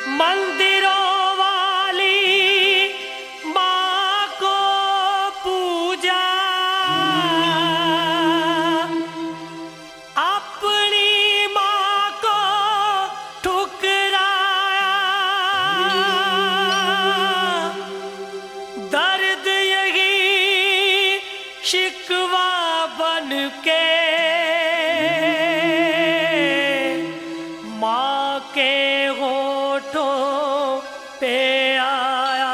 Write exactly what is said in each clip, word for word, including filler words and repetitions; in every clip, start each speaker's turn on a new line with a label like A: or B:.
A: मंदिरों वाली माँ को पूजा, अपनी माँ को ठुकराया, दर्द यही शिकवा बन के माँ के होठों पे आया।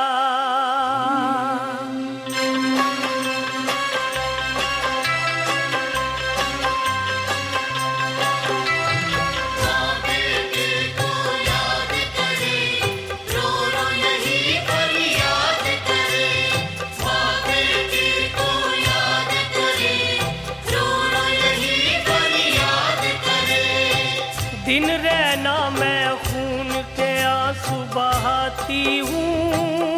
B: माँ बेटे को याद करे, रो रो यही फरियाद करे। माँ बेटे को याद करे, रो रो यही फरियाद करे।
A: दिन रहना मैं खून के आंसू बहाती हूँ,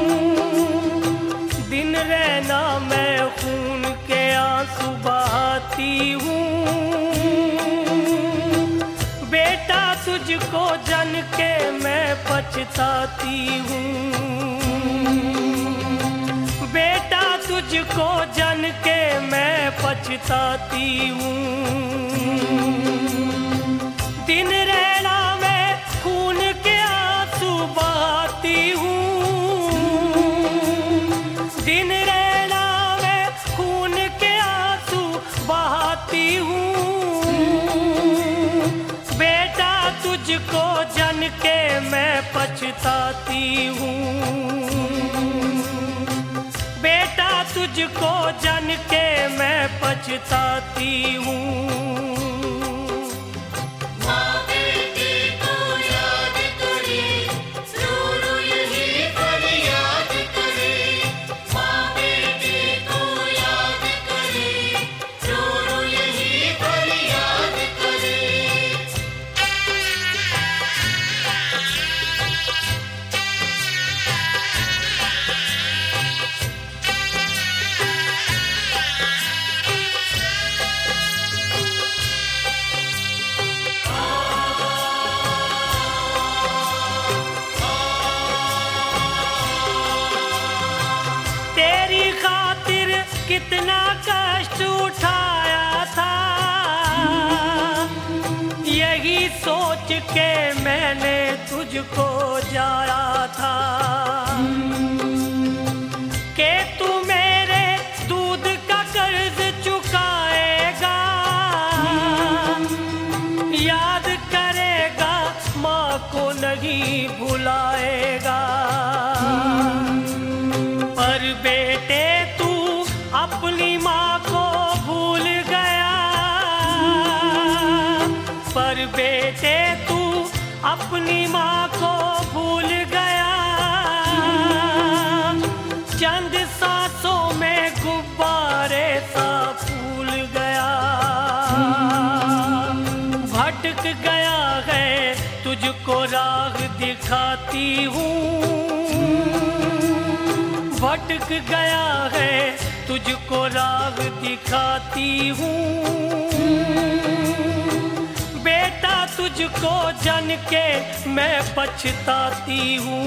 A: दिन रहना मैं खून के आंसू बहाती हूँ। बेटा तुझको जन के मैं पछताती हूँ, बेटा तुझको जन के मैं पछताती हूँ। दिन रहना मैं खून के आंसू बहाती हूँ, दिन रहना मैं खून के आंसू बहाती हूँ। बेटा तुझको जन के मैं पछताती हूँ, बेटा तुझको जन के मैं पछताती हूँ।
B: माँ बेटे को याद करे, रो रो यही फरियाद करे। माँ बेटे को याद करे, रो रो यही फरियाद करे।
A: तेरी खातिर कितना कष्ट उठाया था, यही सोच के मैंने तुझको जाया था कि तू मेरे दूध का कर्ज चुकाएगा, याद करेगा, माँ को नहीं भुलाएगा। पर बेटे तू अपनी माँ को भूल गया, पर बेटे तू अपनी माँ को भूल गया। चंद सांसों में गुब्बारे सा फूल गया, भटक गया है तुझको राह दिखाती हूँ, भटक गया है तुझको राह दिखाती हूँ। बेटा तुझको जन के मैं पछताती हूँ,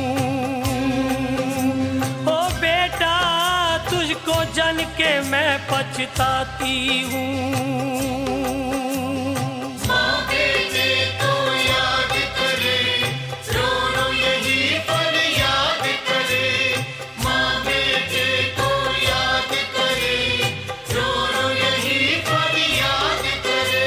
A: ओ बेटा तुझको जन के मैं पछताती हूँ।
B: माँ बेटे को याद करे, रो रो यही फरियाद करे। माँ बेटे को याद करे, रो रो यही फरियाद करे।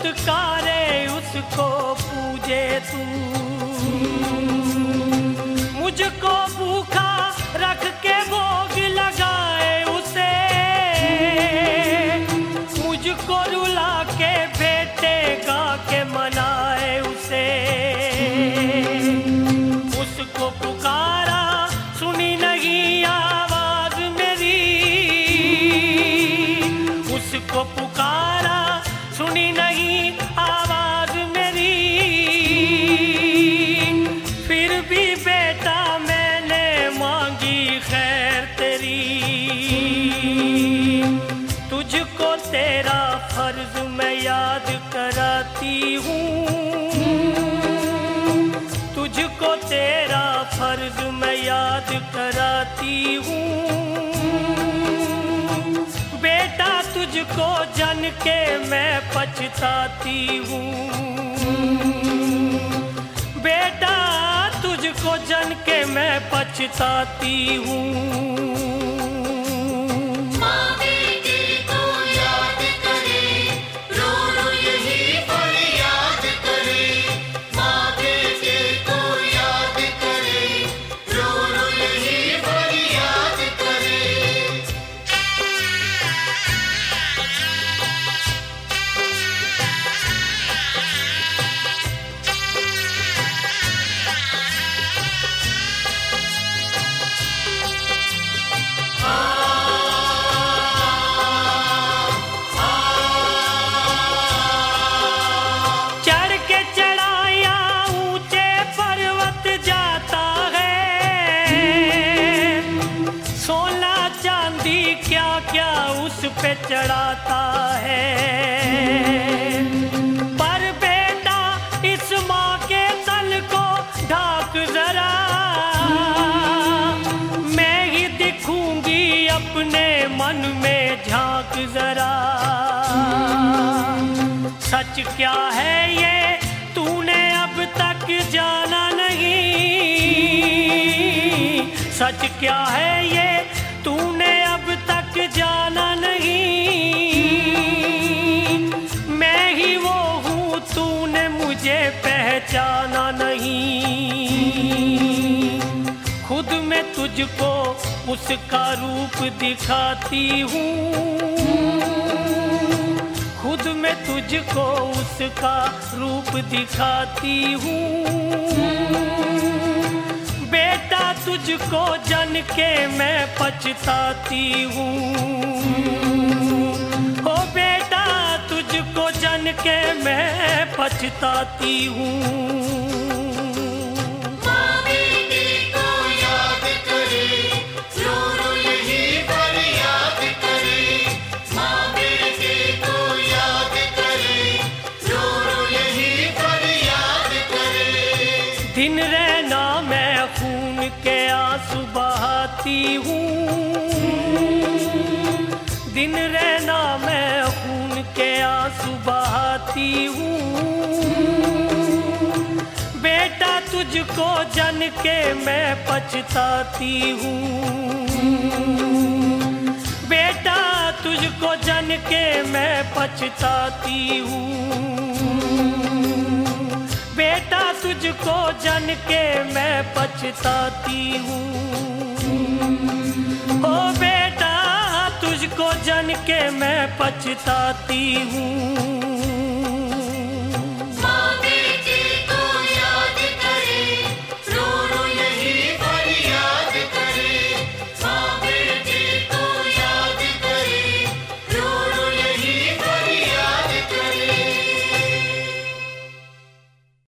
A: पुत्कारे उसको पूजे तू। मुझको भूखा रख के भोग लगाए उसे, मुझको रुला के बेटे गा के मनाए उसे। उसको पुकारा सुनी नहीं आवाज मेरी, उसको पुकारा सुनी नहीं आवाज मेरी। फिर भी बेटा मैंने मांगी खैर तेरी। तुझको तेरा फर्ज मैं याद कराती हूँ, तुझको तेरा फर्ज मैं याद कराती हूँ। बेटा तुझको जन के मैं पछताती हूँ, बेटा तुझको जन के मैं पछताती हूँ। क्या उस पे चढ़ाता है, पर बेटा इस माँ के तन को ढाक जरा। मैं ही दिखूंगी अपने मन में झांक जरा। सच क्या है ये तूने अब तक जाना नहीं, सच क्या है ये तूने अब तक जाना नहीं। मैं ही वो हूँ तूने मुझे पहचाना नहीं। खुद मैं तुझको उसका रूप दिखाती हूँ, खुद मैं तुझको उसका रूप दिखाती हूँ। बेटा तुझको जन के मैं पछताती हूँ, ओ बेटा तुझको जन के मैं पछताती हूँ। दिन रहना मैं खून के आंसू बहाती हूँ, दिन रहना मैं खून के आंसू बहाती हूँ। बेटा तुझको जन के मैं पछताती हूँ, बेटा तुझको जन के मैं पछताती हूँ। बेटा तुझको जन के मैं पछताती हूँ, ओ बेटा तुझको जन के मैं पछताती हूँ।